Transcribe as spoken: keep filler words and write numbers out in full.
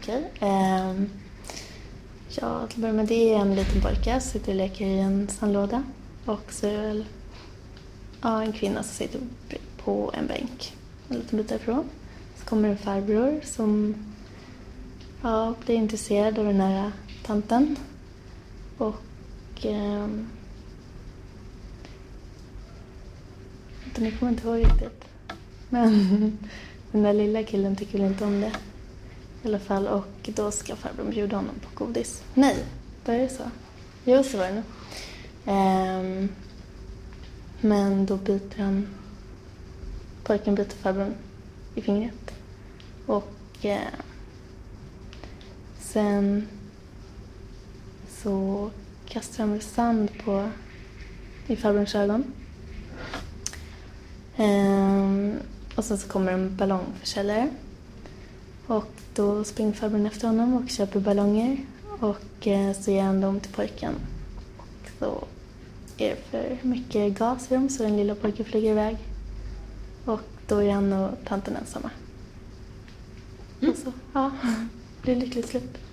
Okej. Um, ja, till att börja med det är en liten pojke som sitter och leker i en sandlåda. Och så är det väl ja, en kvinna som sitter på en bänk en liten bit därifrån. Så kommer en farbror som ja, blir intresserad av den här tanten. Och um, jag kommer inte ihåg riktigt. Men den där lilla killen tycker väl inte om det. I alla fall. Och då ska farbrorn bjuda honom på godis. Nej, var det så? Jo, så var det nog. Um, men då biter han... Pojken biter farbrorn i fingret. Och uh, sen så kastar han sand på i farbrorns ögon. Um, och sen så kommer en ballongförsäljare. Och då springer farbrorn efter honom och köper ballonger. Och eh, så ger han dem till pojken. Och så är det för mycket gas i dem så den lilla pojken flyger iväg. Och då är han och tanten ensamma. Mm. Och så, ja, det blir lyckligt slut.